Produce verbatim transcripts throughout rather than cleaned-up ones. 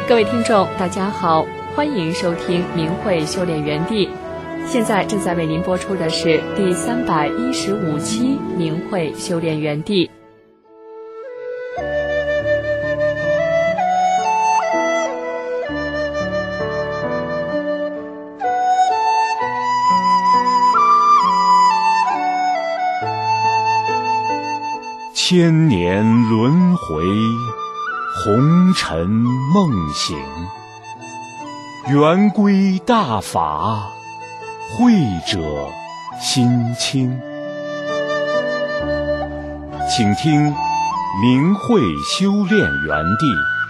各位听众大家好，欢迎收听明慧修炼园地，现在正在为您播出的是第三百一十五期明慧修炼园地。 千年轮回，红尘梦醒，圆归大法，慧者心清。请听明慧修炼园地。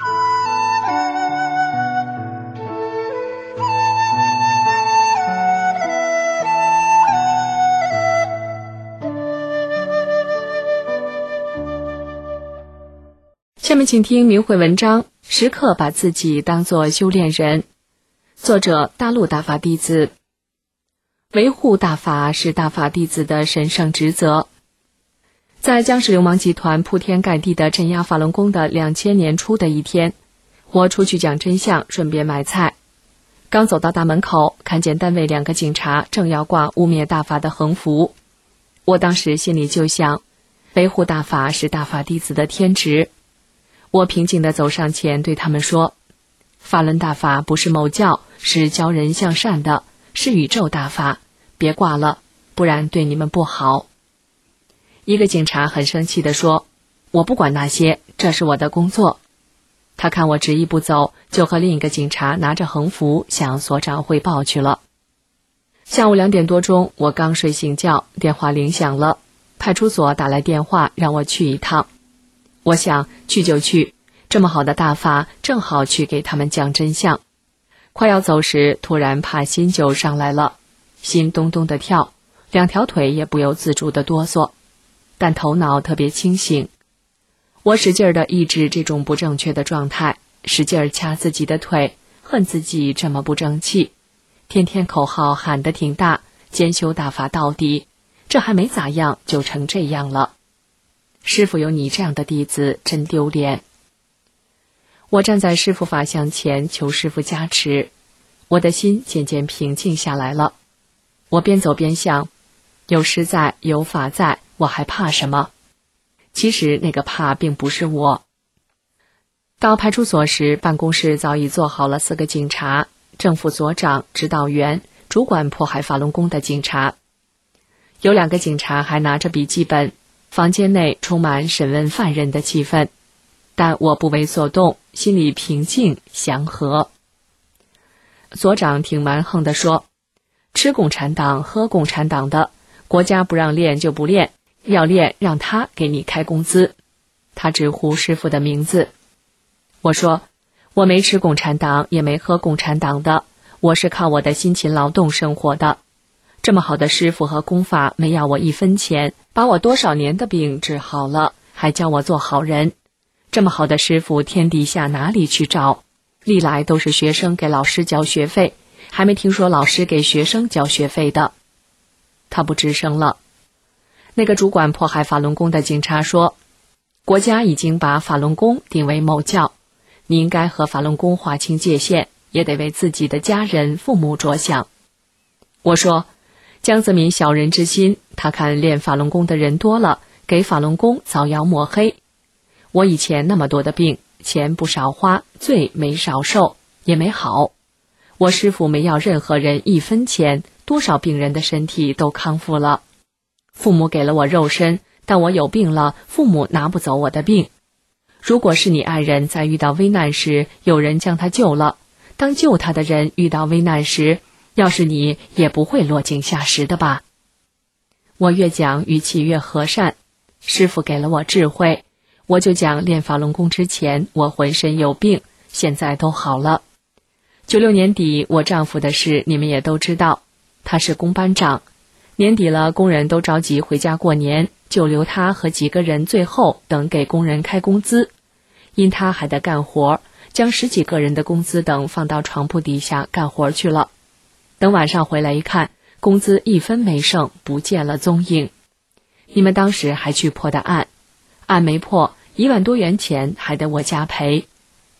下面请听明慧文章，时刻把自己当作修炼人。作者大陆大法弟子。维护大法是大法弟子的神圣职责。在僵尸流氓集团铺天盖地的镇压法轮功的两千年初的一天，我出去讲真相，顺便买菜。刚走到大门口，看见单位两个警察正要挂污蔑大法的横幅。我当时心里就想，维护大法是大法弟子的天职。我平静地走上前对他们说，法轮大法不是某教，是教人向善的，是宇宙大法，别挂了，不然对你们不好。一个警察很生气地说，我不管那些，这是我的工作。他看我执意不走，就和另一个警察拿着横幅向所长汇报去了。下午两点多钟，我刚睡醒觉，电话铃响了，派出所打来电话让我去一趟。我想去就去，这么好的大法，正好去给他们讲真相。快要走时，突然怕心就上来了，心咚咚地跳，两条腿也不由自主地哆嗦，但头脑特别清醒。我使劲地抑制这种不正确的状态，使劲掐自己的腿，恨自己这么不争气，天天口号喊得挺大，兼修大法到底，这还没咋样就成这样了。师父有你这样的弟子，真丢脸。我站在师父法像前求师父加持，我的心渐渐平静下来了。我边走边想，有师在，有法在，我还怕什么？其实那个怕并不是我。到派出所时，办公室早已坐好了四个警察，正副所长、指导员、主管迫害法轮功的警察。有两个警察还拿着笔记本，房间内充满审问犯人的气氛，但我不为所动，心里平静祥和。所长挺蛮横地说，吃共产党喝共产党的，国家不让练就不练，要练让他给你开工资。他直呼师父的名字。我说，我没吃共产党也没喝共产党的，我是靠我的辛勤劳动生活的。这么好的师父和功法没要我一分钱，把我多少年的病治好了，还教我做好人。这么好的师父天底下哪里去找？历来都是学生给老师交学费，还没听说老师给学生交学费的。他不吱声了。那个主管迫害法轮功的警察说，国家已经把法轮功定为某教，你应该和法轮功划清界限，也得为自己的家人父母着想。我说，江泽民小人之心，他看练法轮功的人多了，给法轮功造谣抹黑。我以前那么多的病，钱不少花，罪没少受，也没好。我师父没要任何人一分钱，多少病人的身体都康复了。父母给了我肉身，但我有病了，父母拿不走我的病。如果是你爱人在遇到危难时，有人将他救了，当救他的人遇到危难时，要是你也不会落井下石的吧。我越讲语气越和善，师父给了我智慧，我就讲练法轮功之前我浑身有病，现在都好了。九六年底我丈夫的事你们也都知道，他是工班长，年底了工人都着急回家过年，就留他和几个人最后等给工人开工资，因他还得干活，将十几个人的工资等放到床铺底下干活去了。等晚上回来一看，工资一分没剩，不见了踪影。你们当时还去破的案，案没破，一万多元钱还得我加赔。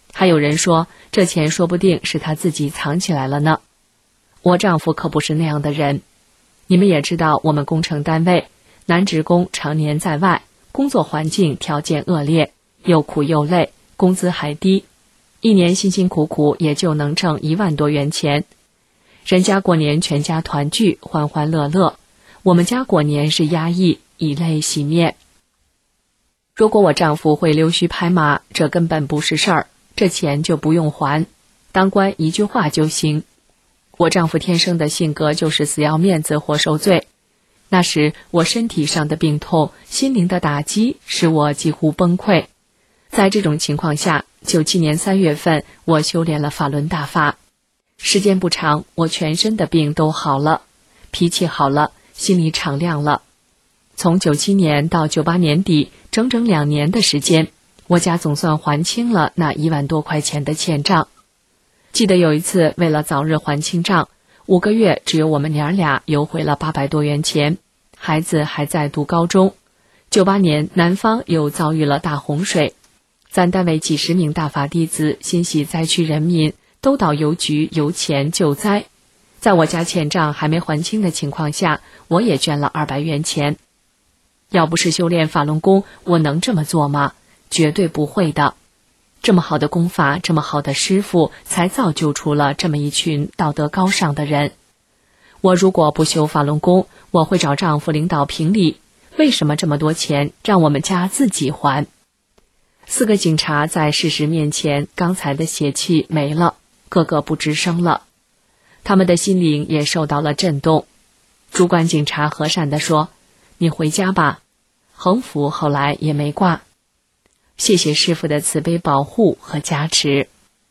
还有人说，这钱说不定是他自己藏起来了呢。我丈夫可不是那样的人。你们也知道，我们工程单位男职工常年在外，工作环境条件恶劣，又苦又累，工资还低，一年辛辛苦苦也就能挣一万多元钱。人家过年全家团聚，欢欢乐乐，我们家过年是压抑，以泪洗面。如果我丈夫会溜须拍马，这根本不是事儿，这钱就不用还，当官一句话就行。我丈夫天生的性格就是死要面子活受罪。那时我身体上的病痛，心灵的打击，使我几乎崩溃。在这种情况下，九七年三月份，我修炼了法轮大法。时间不长，我全身的病都好了，脾气好了，心里敞亮了。从九七年到九八年底，整整两年的时间，我家总算还清了那一万多块钱的欠账。记得有一次，为了早日还清账，五个月只有我们娘俩邮回了八百多元钱，孩子还在读高中。九八年南方又遭遇了大洪水，咱单位几十名大法弟子心系灾区人民，都到邮局邮钱救灾。在我家欠账还没还清的情况下，我也捐了二百元钱。要不是修炼法轮功，我能这么做吗？绝对不会的。这么好的功法，这么好的师傅，才造就出了这么一群道德高尚的人。我如果不修法轮功，我会找丈夫领导评理，为什么这么多钱让我们家自己还？四个警察在事实面前，刚才的血气没了，个个不吱声了，他们的心灵也受到了震动。主管警察和善地说：“你回家吧。”横幅后来也没挂。谢谢师父的慈悲保护和加持。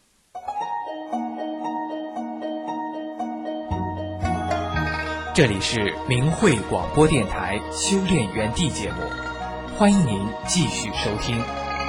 这里是明慧广播电台修炼园地节目，欢迎您继续收听。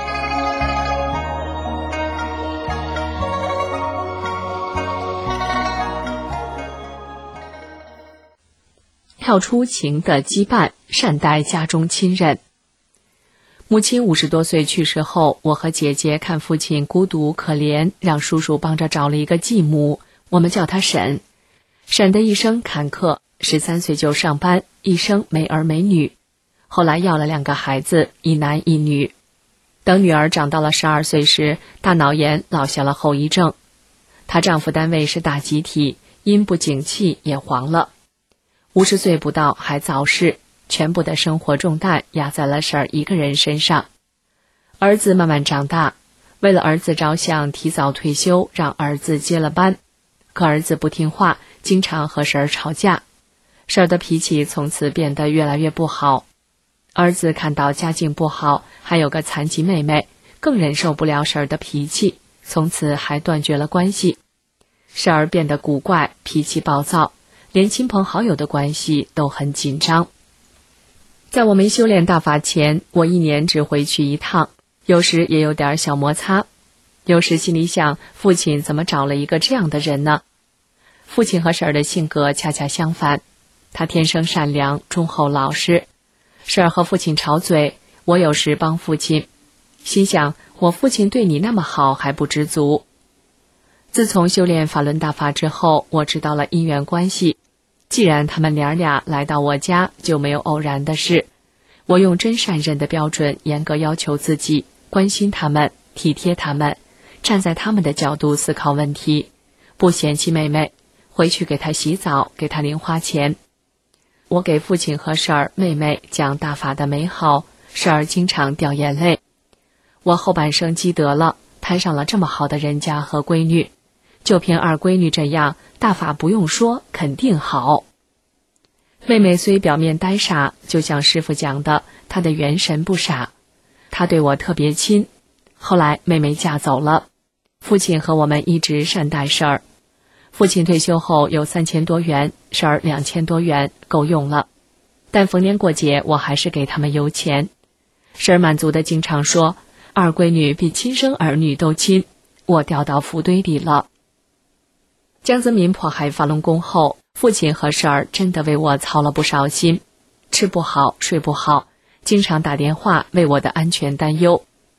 跳出情的羁绊，善待家中亲人。母亲五十多岁去世后，我和姐姐看父亲孤独可怜，让叔叔帮着找了一个继母，我们叫她沈。沈的一生坎坷，十三岁就上班，一生没儿没女，后来要了两个孩子，一男一女。等女儿长到了十二岁时，大脑炎落下了后遗症。她丈夫单位是大集体，因不景气也黄了。五十岁不到还早逝，全部的生活重担压在了婶儿一个人身上。儿子慢慢长大，为了儿子着想，提早退休，让儿子接了班。可儿子不听话，经常和婶儿吵架，婶儿的脾气从此变得越来越不好。儿子看到家境不好，还有个残疾妹妹，更忍受不了婶儿的脾气，从此还断绝了关系。婶儿变得古怪，脾气暴躁，连亲朋好友的关系都很紧张。在我没修炼大法前，我一年只回去一趟，有时也有点小摩擦。有时心里想，父亲怎么找了一个这样的人呢？父亲和婶儿的性格恰恰相反，他天生善良、忠厚老实。婶儿和父亲吵嘴，我有时帮父亲，心想我父亲对你那么好还不知足。自从修炼法轮大法之后，我知道了因缘关系。既然他们娘俩来到我家，就没有偶然的事。我用真善忍的标准严格要求自己，关心他们，体贴他们，站在他们的角度思考问题，不嫌弃妹妹，回去给她洗澡，给她零花钱。我给父亲和婶儿、妹妹讲大法的美好，婶儿经常掉眼泪。我后半生积德了，摊上了这么好的人家和闺女，就凭二闺女这样，大法不用说，肯定好。妹妹虽表面呆傻，就像师父讲的，她的元神不傻。她对我特别亲。后来妹妹嫁走了，父亲和我们一直善待婶儿。父亲退休后有三千多元，婶儿两千多元，够用了。但逢年过节，我还是给他们邮钱。婶儿满足的经常说，二闺女比亲生儿女都亲，我掉到福堆里了。江泽民迫害法轮功后，父亲和婶儿真的为我操了不少心，吃不好睡不好，经常打电话为我的安全担忧。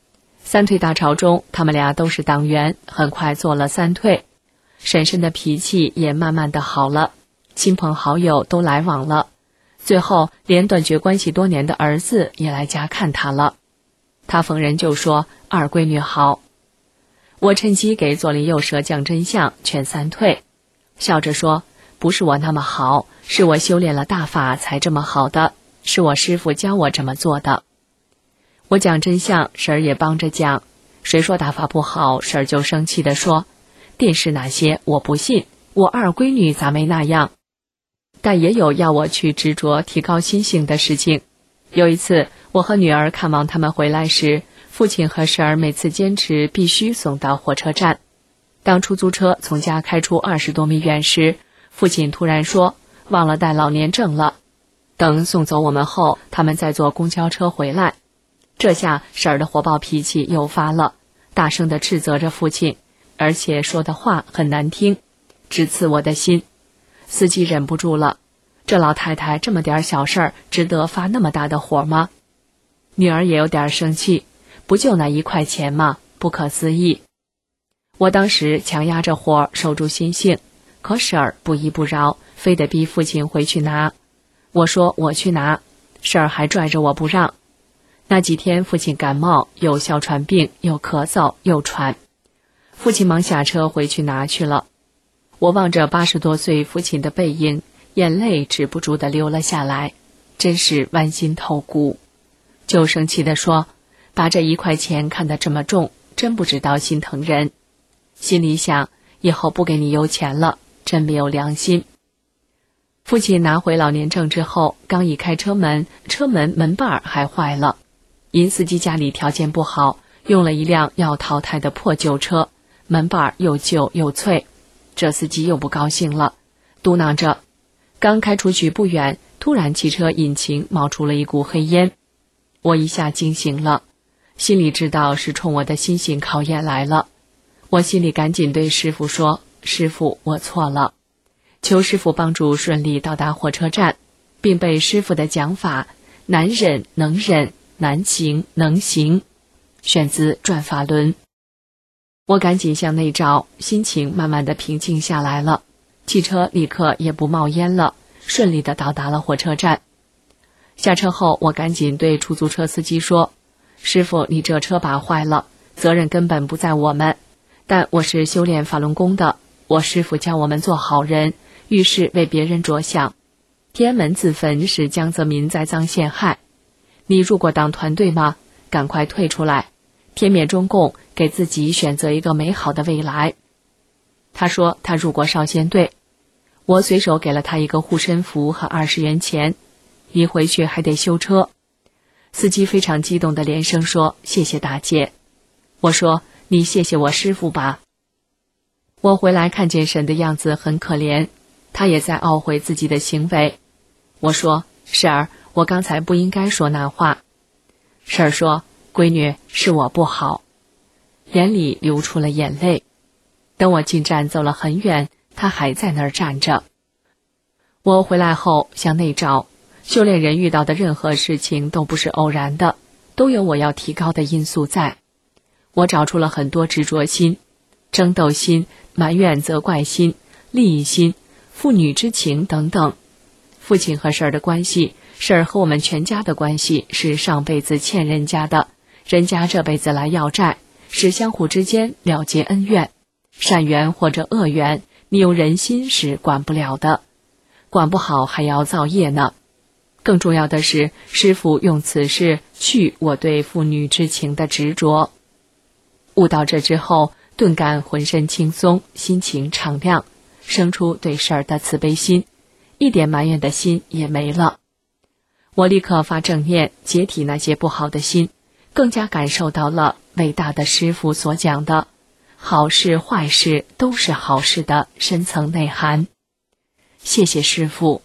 三退大潮中，他们俩都是党员，很快做了三退。婶婶的脾气也慢慢的好了，亲朋好友都来往了，最后连断绝关系多年的儿子也来家看他了。他逢人就说二闺女好。我趁机给左邻右舍讲真相，劝三退，笑着说，不是我那么好，是我修炼了大法才这么好的，是我师父教我这么做的。我讲真相，婶儿也帮着讲，谁说大法不好，婶儿就生气地说，电视那些我不信，我二闺女咋没那样。但也有要我去执着提高心性的事情。有一次我和女儿看望他们回来时，父亲和婶儿每次坚持必须送到火车站。当出租车从家开出二十多米远时，父亲突然说忘了带老年证了。等送走我们后，他们再坐公交车回来。这下婶儿的火爆脾气又发了，大声地斥责着父亲，而且说的话很难听，直刺我的心。司机忍不住了，这老太太这么点小事儿，值得发那么大的火吗？女儿也有点生气，不就那一块钱吗？不可思议。我当时强压着火，守住心性，可婶儿不依不饶，非得逼父亲回去拿。我说我去拿，婶儿还拽着我不让。那几天父亲感冒，又哮喘病，又咳嗽，又喘。父亲忙下车回去拿去了。我望着八十多岁父亲的背影，眼泪止不住地流了下来，真是剜心透骨。就生气地说，把这一块钱看得这么重，真不知道心疼人。心里想，以后不给你邮钱了，真没有良心。父亲拿回老年证之后，刚一开车门，车门门把还坏了。因司机家里条件不好，用了一辆要淘汰的破旧车，门把又旧又脆。这司机又不高兴了，嘟囔着。刚开出去不远，突然汽车引擎冒出了一股黑烟。我一下惊醒了，心里知道是冲我的心性考验来了。我心里赶紧对师父说，师父，我错了，求师父帮助顺利到达火车站，并被师父的讲法难忍能忍，难行能行，选自转法轮。我赶紧向内照，心情慢慢的平静下来了，汽车立刻也不冒烟了，顺利的到达了火车站。下车后，我赶紧对出租车司机说，师父，你这车把坏了，责任根本不在我们，但我是修炼法轮功的，我师父教我们做好人，遇事为别人着想，天安门自焚是江泽民栽赃陷害，你入过党团队吗？赶快退出来，天灭中共，给自己选择一个美好的未来。他说他入过少先队，我随手给了他一个护身符和二十元钱，你回去还得修车。司机非常激动的连声说，谢谢大姐。我说，你谢谢我师父吧。我回来看见婶的样子很可怜，她也在懊悔自己的行为。我说，婶儿，我刚才不应该说那话。婶儿说，闺女，是我不好，眼里流出了眼泪。等我进站走了很远，她还在那儿站着。我回来后向内照，修炼人遇到的任何事情都不是偶然的，都有我要提高的因素在。我找出了很多执着心、争斗心、埋怨责怪心、利益心、父女之情等等。父亲和婶儿的关系，婶儿和我们全家的关系是上辈子欠人家的，人家这辈子来要债，是相互之间了结恩怨。善缘或者恶缘，你用人心是管不了的，管不好还要造业呢。更重要的是，师父用此事去我对父女之情的执着。悟到这之后，顿感浑身轻松，心情敞亮，生出对婶儿的慈悲心，一点埋怨的心也没了。我立刻发正念，解体那些不好的心，更加感受到了伟大的师父所讲的好事坏事都是好事的深层内涵。谢谢师父。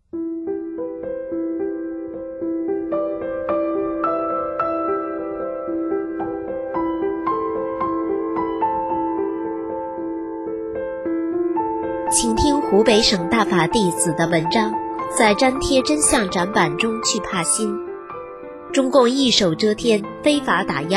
请听湖北省大法弟子的文章，在粘贴真相展板中去帕心。中共一手遮天，非法打压，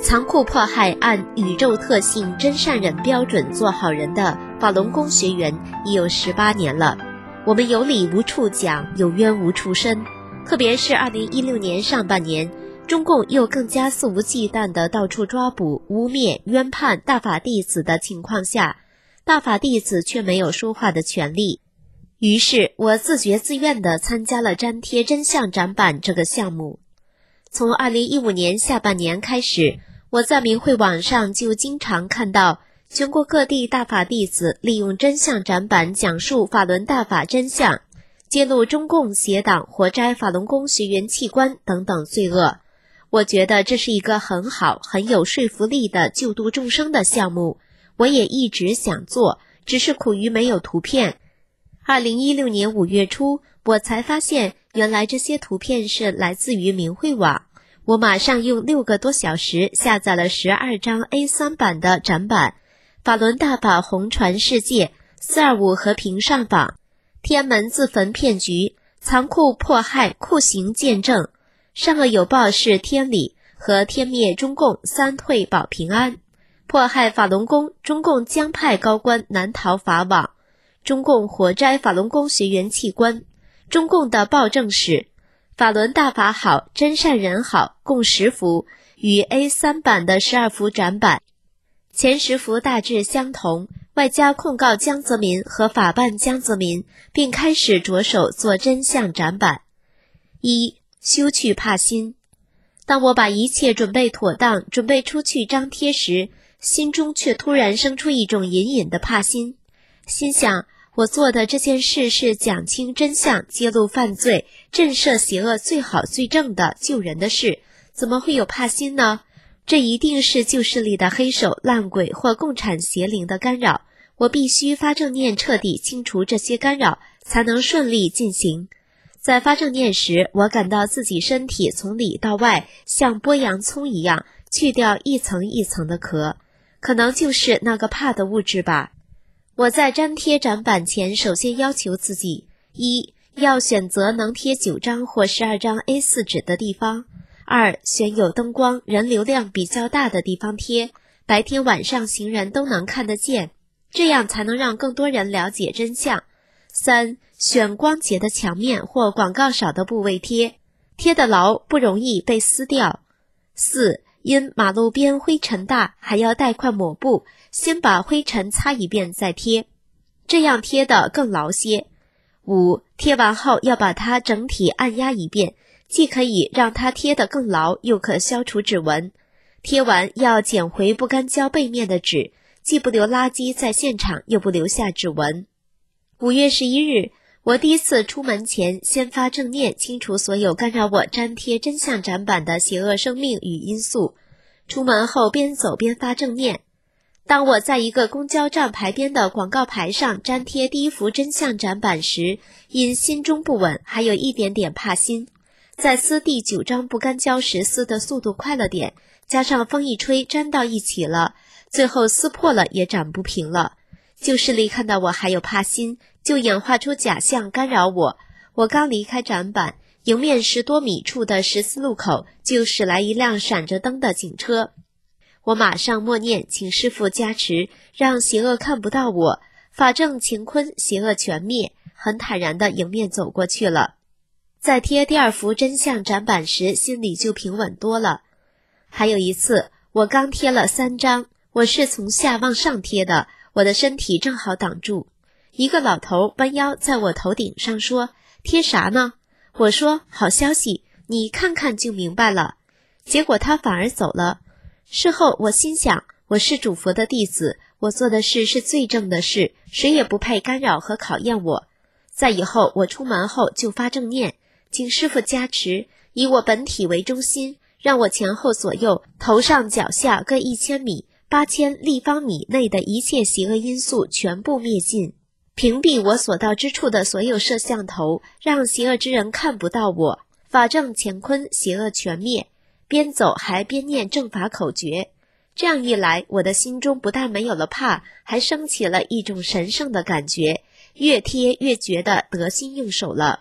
残酷迫害按宇宙特性真善忍标准做好人的法轮功学员已有十八年了。我们有理无处讲，有冤无处伸。特别是二零一六年上半年，中共又更加肆无忌惮地到处抓捕、污蔑、冤判大法弟子的情况下，大法弟子却没有说话的权利。于是我自觉自愿地参加了粘贴真相展板这个项目。从二零一五年下半年开始，我在明慧网上就经常看到全国各地大法弟子利用真相展板讲述法轮大法真相，揭露中共邪党活摘法轮功学员器官等等罪恶。我觉得这是一个很好、很有说服力的救度众生的项目，我也一直想做，只是苦于没有图片。二零一六年五月初，我才发现原来这些图片是来自于明慧网。我马上用六个多小时下载了十二张 A 三 版的展板，法轮大法红传世界，四二五和平上访，天安门自焚骗局，残酷迫害酷刑见证，善恶有报是天理和天灭中共三退保平安，迫害法轮功，中共将派高官难逃法网，中共活摘法轮功学员器官，中共的暴政史，法轮大法好，真善人好，共十幅，与 A 三 版的十二幅展板。前十幅大致相同，外加控告江泽民和法办江泽民，并开始着手做真相展板。一、休去怕心。当我把一切准备妥当，准备出去张贴时，心中却突然生出一种隐隐的怕心。心想，我做的这件事是讲清真相，揭露犯罪，震慑邪恶最好最正的救人的事，怎么会有怕心呢？这一定是旧势力的黑手、烂鬼或共产邪灵的干扰，我必须发正念彻底清除这些干扰，才能顺利进行。在发正念时，我感到自己身体从里到外像剥洋葱一样，去掉一层一层的壳，可能就是那个怕的物质吧。我在粘贴展板前，首先要求自己：一、要选择能贴九张或十二张 A 四 纸的地方；二、选有灯光、人流量比较大的地方贴，白天晚上行人都能看得见，这样才能让更多人了解真相。三、选光洁的墙面或广告少的部位贴，贴得牢，不容易被撕掉。四、因马路边灰尘大，还要带块抹布，先把灰尘擦一遍再贴，这样贴得更牢些。五、贴完后要把它整体按压一遍，既可以让它贴得更牢，又可消除指纹。贴完要捡回不干胶背面的纸，既不留垃圾在现场，又不留下指纹。五月十一日，我第一次出门前先发正念，清除所有干扰我粘贴真相展板的邪恶生命与因素。出门后边走边发正念。当我在一个公交站牌边的广告牌上粘贴第一幅真相展板时，因心中不稳，还有一点点怕心。在撕第九张不干胶时撕的速度快了点，加上风一吹粘到一起了，最后撕破了也展不平了。旧势力看到我还有怕心，就演化出假象干扰我。我刚离开展板，迎面十多米处的十字路口就驶来一辆闪着灯的警车。我马上默念，请师父加持，让邪恶看不到我，法正乾坤，邪恶全灭，很坦然地迎面走过去了。在贴第二幅真相展板时，心里就平稳多了。还有一次，我刚贴了三张，我是从下往上贴的，我的身体正好挡住。一个老头弯腰在我头顶上说：“贴啥呢？”我说：“好消息，你看看就明白了。”结果他反而走了。事后我心想，我是主佛的弟子，我做的事是最正的事，谁也不配干扰和考验我。在以后我出门后就发正念，请师父加持，以我本体为中心，让我前后左右、头上脚下各一千米、八千立方米内的一切邪恶因素全部灭尽，屏蔽我所到之处的所有摄像头，让邪恶之人看不到我。法正乾坤，邪恶全灭。边走还边念正法口诀，这样一来，我的心中不但没有了怕，还升起了一种神圣的感觉，越贴越觉得得心应手了。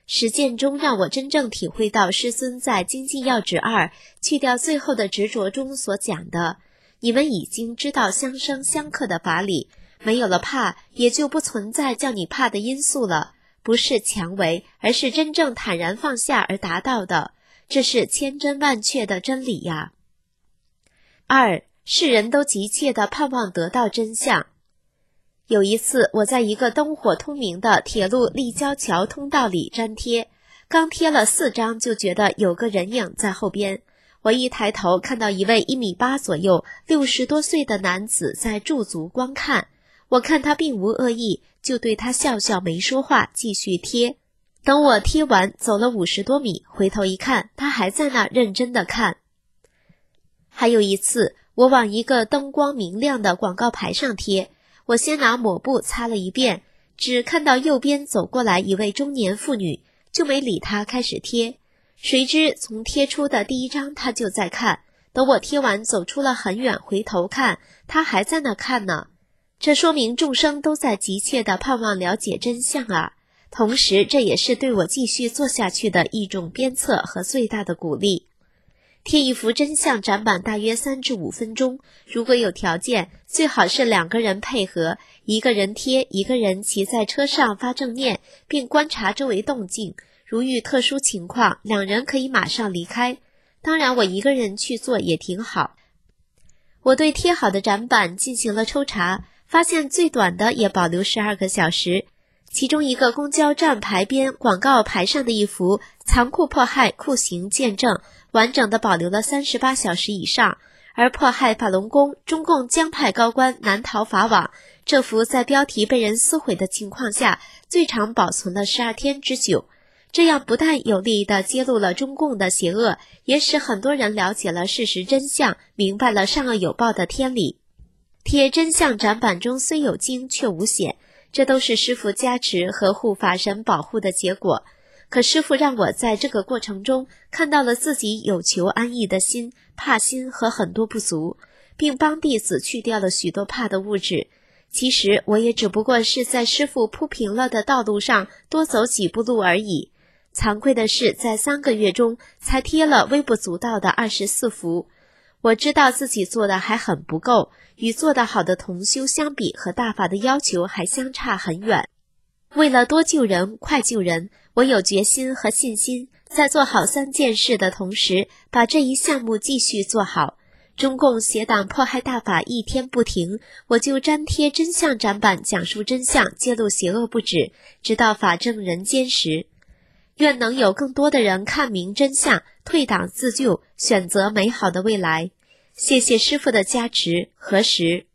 实践中让我真正体会到师尊在《精进要旨二》去掉最后的执着中所讲的，你们已经知道相生相克的法理，没有了怕，也就不存在叫你怕的因素了，不是强为，而是真正坦然放下而达到的，这是千真万确的真理呀。二，世人都急切地盼望得到真相。有一次，我在一个灯火通明的铁路立交桥通道里粘贴，刚贴了四张，就觉得有个人影在后边。我一抬头，看到一位一米八左右、六十多岁的男子在驻足观看。我看他并无恶意，就对他笑笑没说话，继续贴。等我贴完，走了五十多米，回头一看，他还在那认真地看。还有一次，我往一个灯光明亮的广告牌上贴，我先拿抹布擦了一遍，只看到右边走过来一位中年妇女，就没理她，开始贴。谁知从贴出的第一张她就在看，等我贴完走出了很远，回头看，她还在那看呢。这说明众生都在急切地盼望了解真相啊！同时这也是对我继续做下去的一种鞭策和最大的鼓励。贴一幅真相展板大约三至五分钟，如果有条件，最好是两个人配合，一个人贴，一个人骑在车上发正念，并观察周围动静。如遇特殊情况，两人可以马上离开。当然，我一个人去做也挺好。我对贴好的展板进行了抽查，发现最短的也保留十二个小时。其中一个公交站牌边广告牌上的一幅残酷迫害酷刑见证，完整的保留了三十八小时以上，而迫害法轮功中共江派高官难逃法网，这幅在标题被人撕毁的情况下，最长保存了十二天之久。这样不但有力地揭露了中共的邪恶，也使很多人了解了事实真相，明白了善恶有报的天理。贴真相展板中虽有惊却无险，这都是师父加持和护法神保护的结果。可师父让我在这个过程中看到了自己有求安逸的心、怕心和很多不足，并帮弟子去掉了许多怕的物质。其实我也只不过是在师父铺平了的道路上多走几步路而已。惭愧的是，在三个月中才贴了微不足道的二十四幅。我知道自己做的还很不够，与做得好的同修相比，和大法的要求还相差很远。为了多救人、快救人，我有决心和信心，在做好三件事的同时，把这一项目继续做好。中共邪党迫害大法一天不停，我就粘贴真相展板，讲述真相，揭露邪恶不止，直到法正人间时。愿能有更多的人看明真相，退党自救，选择美好的未来。谢谢师父的加持。何时？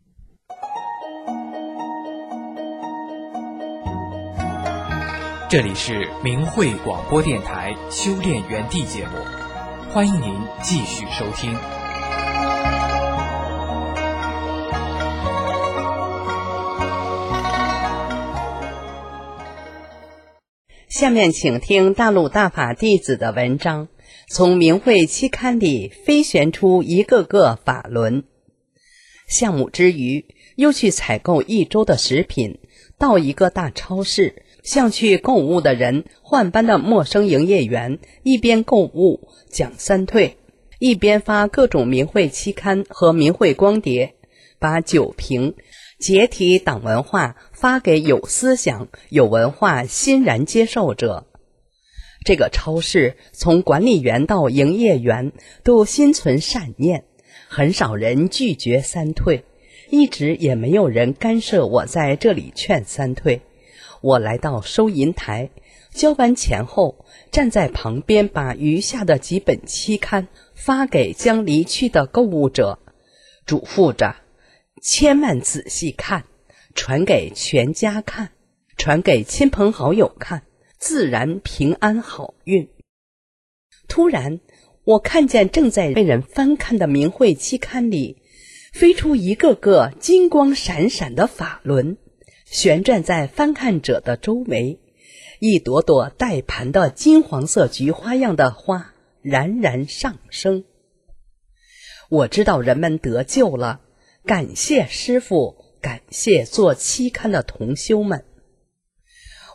这里是明慧广播电台修炼园地节目，欢迎您继续收听。 下面请听大陆大法弟子的文章，从明慧期刊里飞旋出一个个法轮。项目之余，又去采购一周的食品，到一个大超市，向去购物的人换班的陌生营业员一边购物讲三退，一边发各种明慧期刊和明慧光碟，把酒瓶解体党文化发给有思想、有文化、欣然接受者。这个超市从管理员到营业员都心存善念，很少人拒绝三退，一直也没有人干涉我在这里劝三退。我来到收银台，交完钱后，站在旁边把余下的几本期刊发给将离去的购物者，嘱咐着千万仔细看，传给全家看，传给亲朋好友看，自然平安好运。突然，我看见正在被人翻看的明慧期刊里，飞出一个个金光闪闪的法轮，旋转在翻看者的周围，一朵朵带盘的金黄色菊花样的花冉冉上升。我知道人们得救了，感谢师父，感谢做期刊的同修们。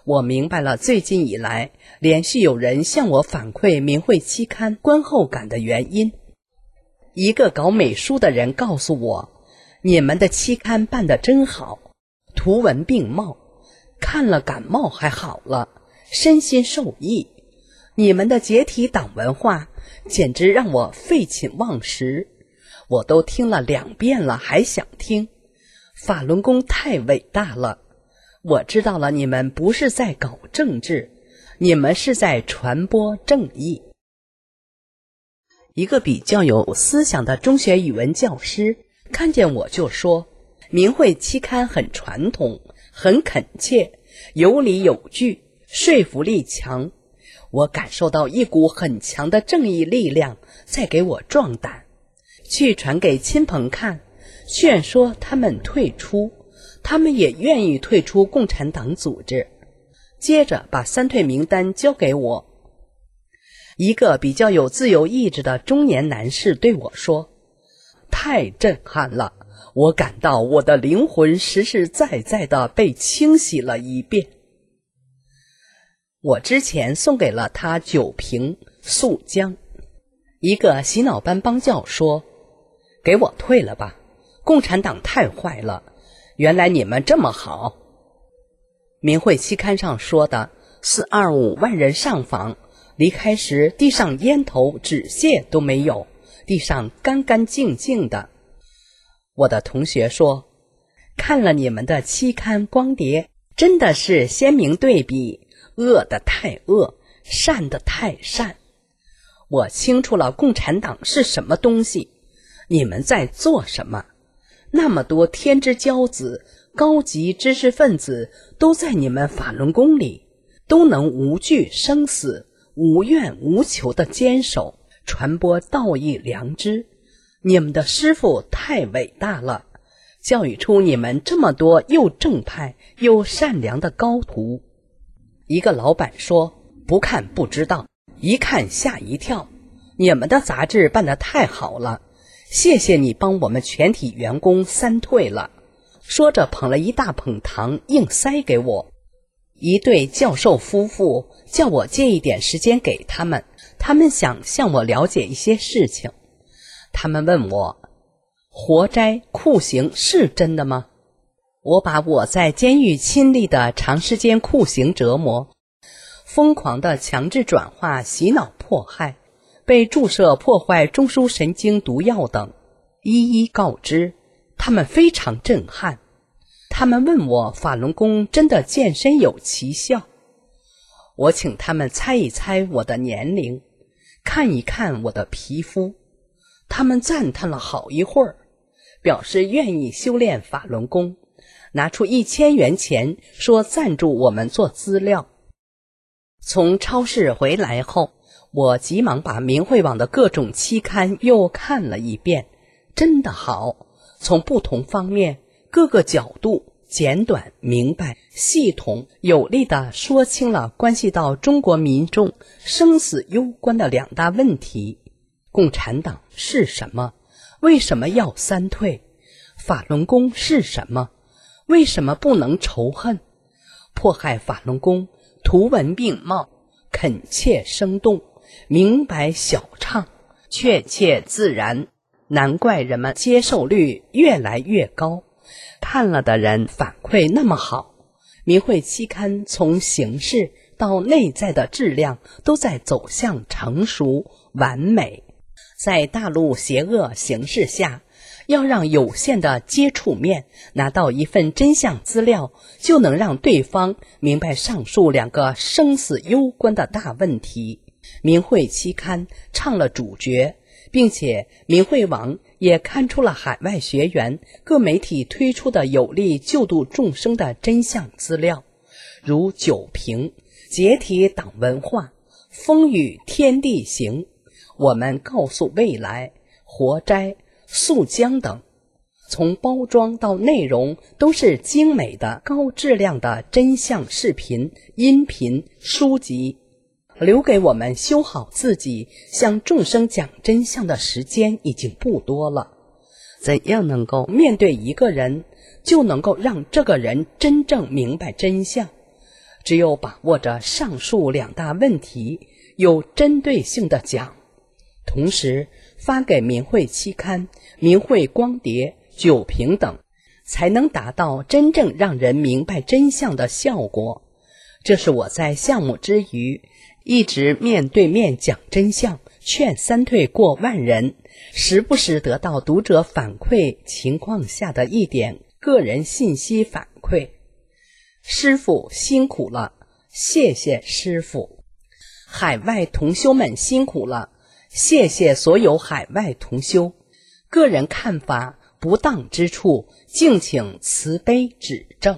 我明白了最近以来连续有人向我反馈明慧期刊观后感的原因。一个搞美术的人告诉我，你们的期刊办得真好，图文并茂，看了感冒还好了，身心受益。你们的解体党文化简直让我废寝忘食，我都听了两遍了还想听。法轮功太伟大了，我知道了，你们不是在搞政治，你们是在传播正义。一个比较有思想的中学语文教师看见我就说，明慧期刊很传统，很恳切，有理有据，说服力强。我感受到一股很强的正义力量在给我壮胆，去传给亲朋看，劝说他们退出，他们也愿意退出共产党组织。接着把三退名单交给我。一个比较有自由意志的中年男士对我说，太震撼了，我感到我的灵魂实实在在地被清洗了一遍。我之前送给了他九瓶素浆。一个洗脑班帮教说，给我退了吧，共产党太坏了，原来你们这么好。明慧期刊上说的四二五万人上访，离开时地上烟头纸屑都没有，地上干干净净的。我的同学说，看了你们的期刊光碟，真的是鲜明对比，恶的太恶，善的太善。我清楚了共产党是什么东西，你们在做什么。那么多天之骄子，高级知识分子都在你们法轮功里，都能无惧生死，无怨无求地坚守，传播道义良知。你们的师父太伟大了，教育出你们这么多又正派又善良的高徒。一个老板说，不看不知道，一看吓一跳，你们的杂志办得太好了，谢谢你帮我们全体员工三退了。说着捧了一大捧糖硬塞给我。一对教授夫妇叫我借一点时间给他们，他们想向我了解一些事情。他们问我，活摘酷刑是真的吗？我把我在监狱亲历的长时间酷刑折磨，疯狂的强制转化、洗脑迫害，被注射破坏中枢神经毒药等一一告知，他们非常震撼。他们问我，法轮功真的健身有奇效？我请他们猜一猜我的年龄，看一看我的皮肤。他们赞叹了好一会儿，表示愿意修炼法轮功，拿出一千元钱说赞助我们做资料。从超市回来后，我急忙把明慧网的各种期刊又看了一遍，真的好，从不同方面各个角度简短明白系统有力地说清了关系到中国民众生死攸关的两大问题：共产党是什么？为什么要三退？法轮功是什么？为什么不能仇恨？迫害法轮功图文并茂，恳切生动，明白晓畅，确切自然，难怪人们接受率越来越高，看了的人反馈那么好。明慧期刊从形式到内在的质量都在走向成熟完美。在大陆邪恶形势下，要让有限的接触面拿到一份真相资料，就能让对方明白上述两个生死攸关的大问题。明慧期刊唱了主角，并且明慧网也看出了海外学员各媒体推出的有利救度众生的真相资料，如九评、解体党文化、风雨天地行、我们告诉未来、活摘、素浆等，从包装到内容都是精美的高质量的真相视频、音频、书籍，留给我们修好自己向众生讲真相的时间已经不多了。怎样能够面对一个人，就能够让这个人真正明白真相？ 只有把握着上述两大问题，有针对性的讲，同时发给明慧期刊、明慧光碟、酒瓶等，才能达到真正让人明白真相的效果。这是我在项目之余一直面对面讲真相，劝三退过万人，时不时得到读者反馈情况下的一点个人信息反馈。师父辛苦了，谢谢师父。海外同修们辛苦了，谢谢所有海外同修。个人看法不当之处，敬请慈悲指正。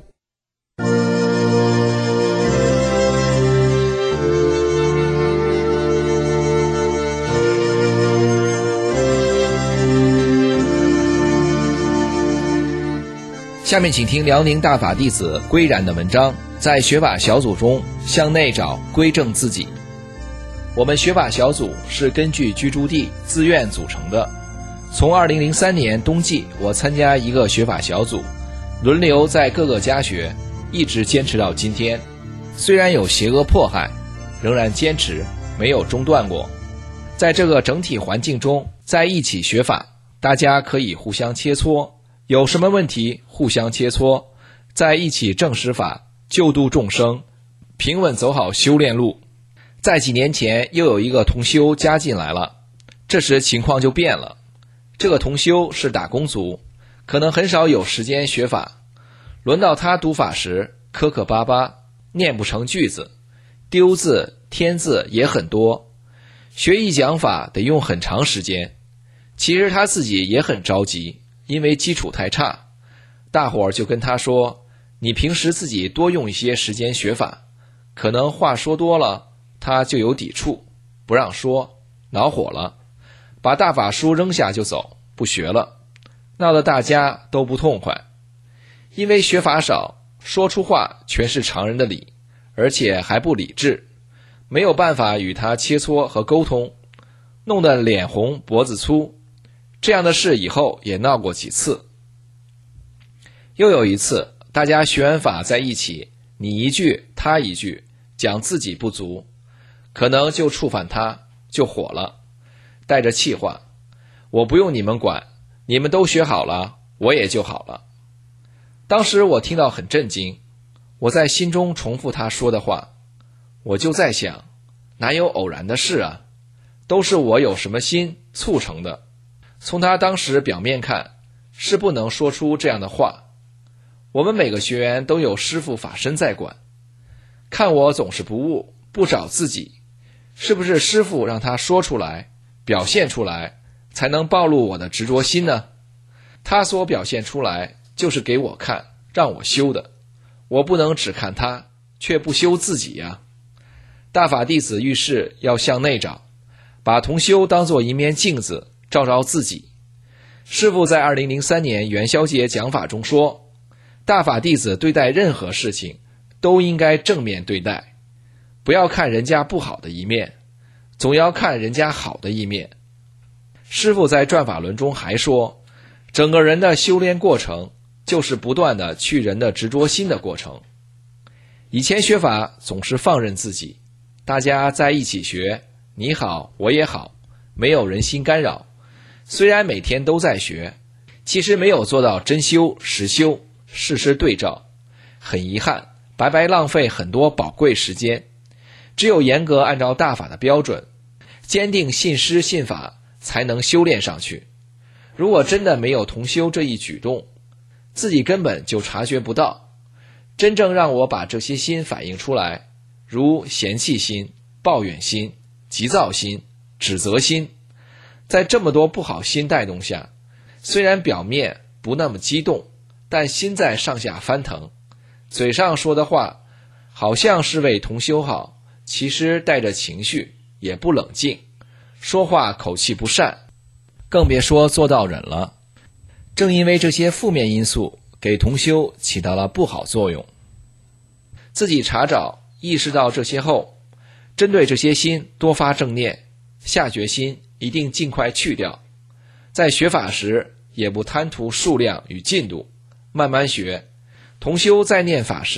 下面请听辽宁大法弟子归然的文章，在学法小组中向内找归正自己。我们学法小组是根据居住地自愿组成的。从二零零三年冬季我参加一个学法小组，轮流在各个家学，一直坚持到今天。虽然有邪恶迫害，仍然坚持，没有中断过。在这个整体环境中，在一起学法，大家可以互相切磋，有什么问题互相切磋，在一起正实法，救度众生，平稳走好修炼路。在几年前又有一个同修加进来了，这时情况就变了。这个同修是打工族，可能很少有时间学法，轮到他读法时磕磕巴巴，念不成句子，丢字添字也很多，学一讲法得用很长时间。其实他自己也很着急，因为基础太差。大伙儿就跟他说，你平时自己多用一些时间学法。可能话说多了，他就有抵触，不让说，恼火了，把大法书扔下就走，不学了，闹得大家都不痛快。因为学法少，说出话全是常人的理，而且还不理智，没有办法与他切磋和沟通，弄得脸红脖子粗。这样的事以后也闹过几次。又有一次，大家学完法在一起，你一句他一句，讲自己不足，可能就触犯他，就火了，带着气话，我不用你们管，你们都学好了，我也就好了。当时我听到很震惊，我在心中重复他说的话，我就在想，哪有偶然的事啊，都是我有什么心促成的。从他当时表面看，是不能说出这样的话。我们每个学员都有师父法身在管，看我总是不悟，不找自己，是不是师父让他说出来，表现出来，才能暴露我的执着心呢？他所表现出来，就是给我看，让我修的，我不能只看他，却不修自己呀。大法弟子遇事要向内找，把同修当作一面镜子，照照自己。师父在二零零三年元宵节讲法中说，大法弟子对待任何事情都应该正面对待，不要看人家不好的一面，总要看人家好的一面。师父在转法轮中还说，整个人的修炼过程就是不断的去人的执着心的过程。以前学法总是放任自己，大家在一起学，你好我也好，没有人心干扰。虽然每天都在学，其实没有做到真修实修，事事对照，很遗憾，白白浪费很多宝贵时间。只有严格按照大法的标准，坚定信师信法，才能修炼上去。如果真的没有同修这一举动，自己根本就察觉不到。真正让我把这些心反映出来，如嫌弃心、抱怨心、急躁心、指责心，在这么多不好心带动下，虽然表面不那么激动，但心在上下翻腾，嘴上说的话好像是为同修好，其实带着情绪，也不冷静，说话口气不善，更别说做到忍了。正因为这些负面因素给同修起到了不好作用。自己查找意识到这些后，针对这些心多发正念，下决心一定尽快去掉。在学法时也不贪图数量与进度，慢慢学。同修在念法时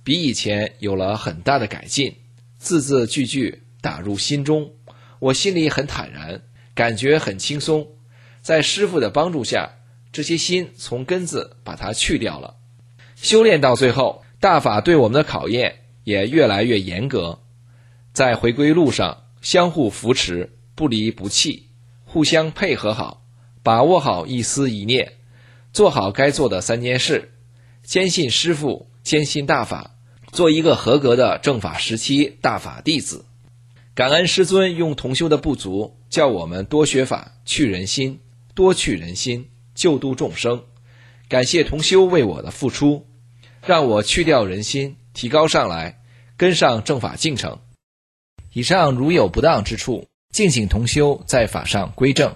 比以前有了很大的改进，字字句句打入心中，我心里很坦然，感觉很轻松。在师父的帮助下，这些心从根子把它去掉了。修炼到最后，大法对我们的考验也越来越严格，在回归路上相互扶持，不离不弃，互相配合好，把握好一丝一念，做好该做的三件事，坚信师父，坚信大法，做一个合格的正法时期大法弟子。感恩师尊用同修的不足，叫我们多学法，去人心，多去人心，救度众生。感谢同修为我的付出，让我去掉人心，提高上来，跟上正法进程。以上如有不当之处，敬请同修在法上归正。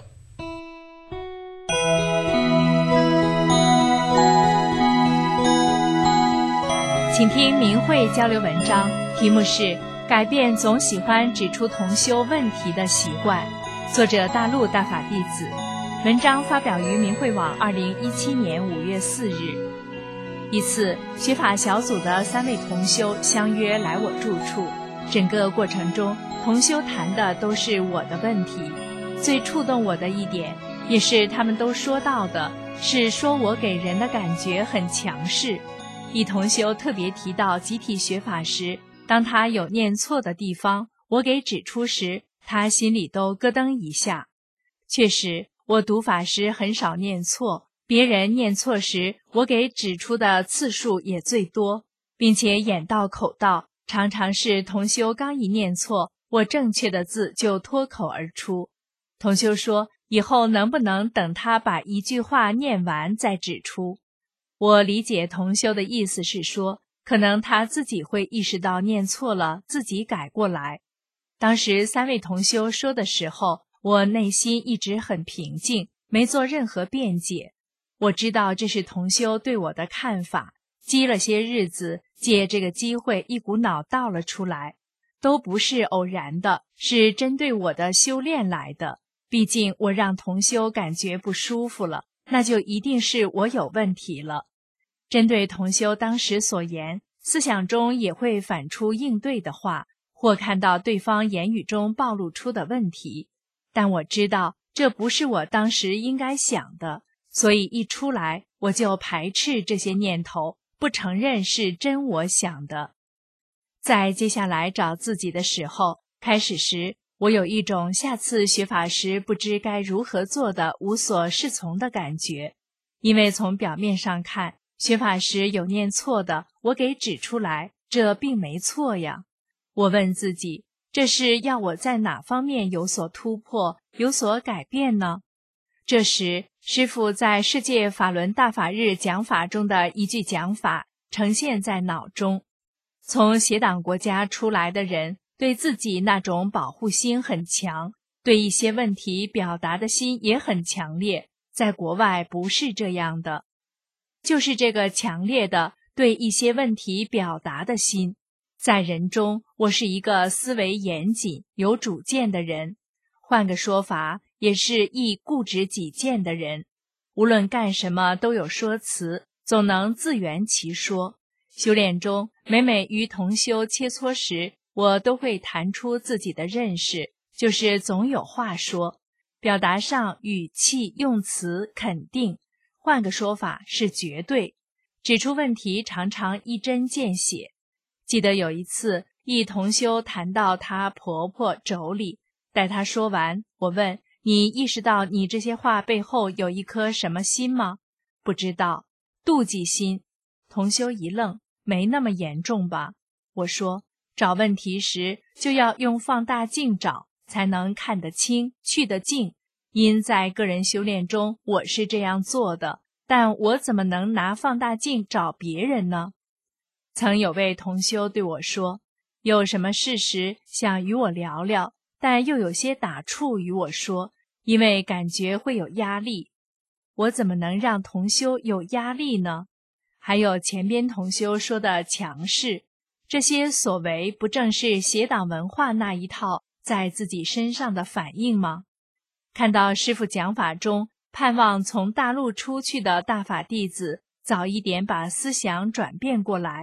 请听明慧交流文章，题目是改变总喜欢指出同修问题的习惯，作者大陆大法弟子。文章发表于明慧网二零一七年五月四日。一次，学法小组的三位同修相约来我住处，整个过程中，同修谈的都是我的问题。最触动我的一点，也是他们都说到的，是说我给人的感觉很强势。一同修特别提到集体学法时，当他有念错的地方，我给指出时，他心里都咯噔一下。确实，我读法时很少念错，别人念错时，我给指出的次数也最多，并且眼到口到，常常是同修刚一念错，我正确的字就脱口而出。同修说，以后能不能等他把一句话念完再指出？我理解同修的意思是说，可能他自己会意识到念错了，自己改过来。当时三位同修说的时候，我内心一直很平静，没做任何辩解。我知道这是同修对我的看法，积了些日子，借这个机会一股脑道了出来，都不是偶然的，是针对我的修炼来的。毕竟我让同修感觉不舒服了，那就一定是我有问题了。针对同修当时所言，思想中也会反出应对的话，或看到对方言语中暴露出的问题，但我知道这不是我当时应该想的，所以一出来我就排斥这些念头，不承认是真我想的。在接下来找自己的时候，开始时我有一种下次学法时不知该如何做的无所适从的感觉，因为从表面上看，学法时有念错的，我给指出来，这并没错呀。我问自己，这是要我在哪方面有所突破，有所改变呢？这时，师父在世界法轮大法日讲法中的一句讲法呈现在脑中。从邪党国家出来的人，对自己那种保护心很强，对一些问题表达的心也很强烈，在国外不是这样的。就是这个强烈的对一些问题表达的心，在人中，我是一个思维严谨、有主见的人，换个说法，也是易固执己见的人。无论干什么都有说辞，总能自圆其说。修炼中，每每与同修切磋时，我都会谈出自己的认识，就是总有话说，表达上语气用词肯定，换个说法是绝对，指出问题常常一针见血。记得有一次，一同修谈到她婆婆妯娌，待她说完，我问，你意识到你这些话背后有一颗什么心吗？不知道，妒忌心。同修一愣，没那么严重吧？我说，找问题时就要用放大镜找，才能看得清，去得净。因在个人修炼中，我是这样做的，但我怎么能拿放大镜找别人呢？曾有位同修对我说，有什么事时想与我聊聊，但又有些打怵与我说，因为感觉会有压力。我怎么能让同修有压力呢？还有前边同修说的强势，这些所为不正是邪党文化那一套在自己身上的反应吗？看到师父讲法中，盼望从大陆出去的大法弟子早一点把思想转变过来，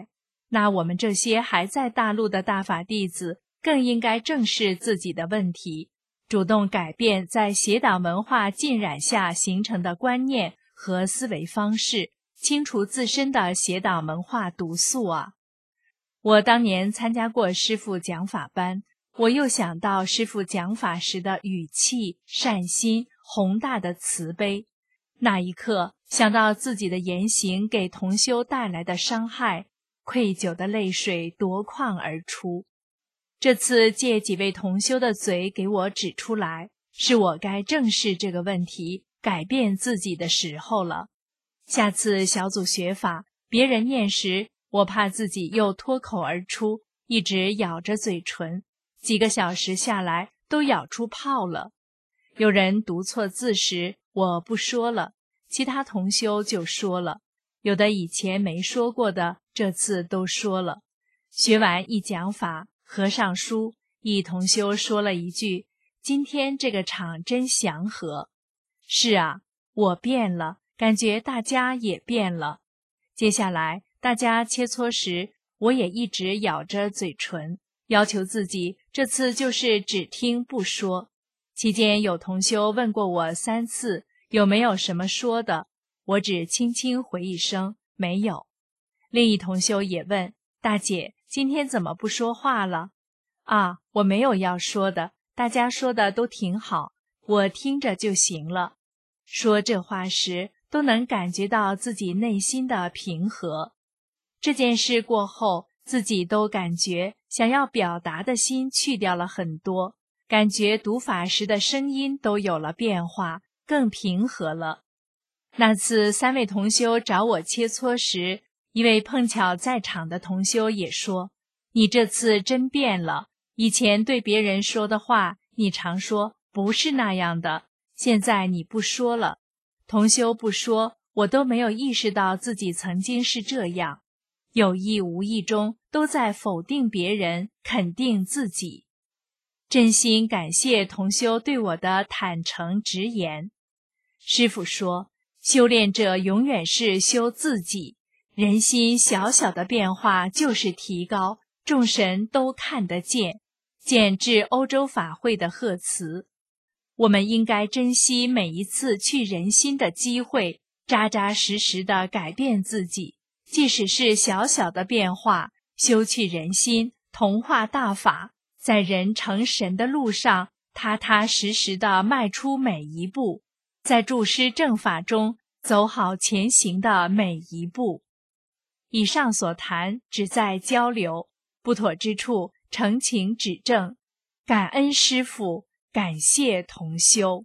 那我们这些还在大陆的大法弟子更应该正视自己的问题，主动改变在邪党文化浸染下形成的观念和思维方式，清除自身的邪党文化毒素啊！我当年参加过师父讲法班，我又想到师父讲法时的语气、善心、宏大的慈悲，那一刻想到自己的言行给同修带来的伤害，愧疚的泪水夺眶而出。这次借几位同修的嘴给我指出来，是我该正视这个问题，改变自己的时候了。下次小组学法，别人念时，我怕自己又脱口而出，一直咬着嘴唇，几个小时下来都咬出泡了。有人读错字时，我不说了，其他同修就说了，有的以前没说过的，这次都说了。学完一讲法，合上书，一同修说了一句：今天这个场真祥和。是啊，我变了，感觉大家也变了。接下来大家切磋时，我也一直咬着嘴唇，要求自己这次就是只听不说。期间有同修问过我三次有没有什么说的，我只轻轻回一声没有。另一同修也问：大姐，今天怎么不说话了？啊，我没有要说的，大家说的都挺好，我听着就行了。说这话时都能感觉到自己内心的平和。这件事过后，自己都感觉想要表达的心去掉了很多，感觉读法时的声音都有了变化，更平和了。那次三位同修找我切磋时，一位碰巧在场的同修也说：你这次真变了，以前对别人说的话，你常说不是那样的，现在你不说了。同修不说，我都没有意识到自己曾经是这样，有意无意中都在否定别人，肯定自己。真心感谢同修对我的坦诚直言。师父说，修炼者永远是修自己，人心小小的变化就是提高，众神都看得见，见至欧洲法会的贺词。我们应该珍惜每一次去人心的机会，扎扎实实地改变自己，即使是小小的变化，修去人心，同化大法，在人成神的路上踏踏实实地迈出每一步，在注师正法中走好前行的每一步。以上所谈只在交流，不妥之处诚请指正。感恩师父，感谢同修。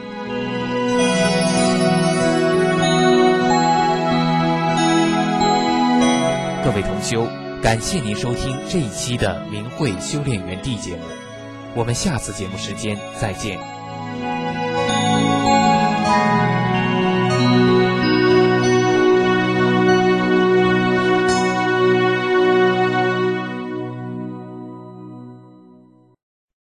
各位同修，感谢您收听这一期的明慧修炼园地节目，我们下次节目时间再见。